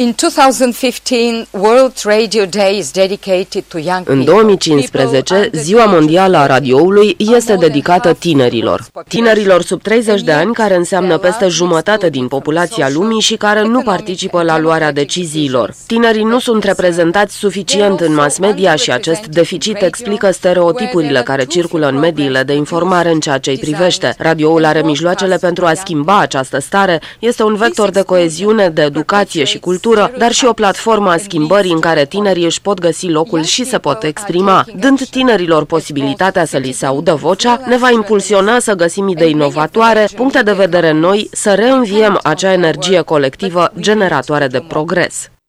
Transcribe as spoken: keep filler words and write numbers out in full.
În două mii cincisprezece, Ziua Mondială a Radioului este dedicată tinerilor. Tinerilor sub treizeci de ani, care înseamnă peste jumătate din populația lumii și care nu participă la luarea deciziilor. Tinerii nu sunt reprezentați suficient în mass media și acest deficit explică stereotipurile care circulă în mediile de informare în ceea ce îi privește. Radioul are mijloacele pentru a schimba această stare, este un vector de coeziune, de educație și cultură, dar și o platformă a schimbării în care tinerii își pot găsi locul și se pot exprima. Dând tinerilor posibilitatea să li se audă vocea, ne va impulsiona să găsim idei inovatoare, puncte de vedere noi, să reînviem acea energie colectivă generatoare de progres.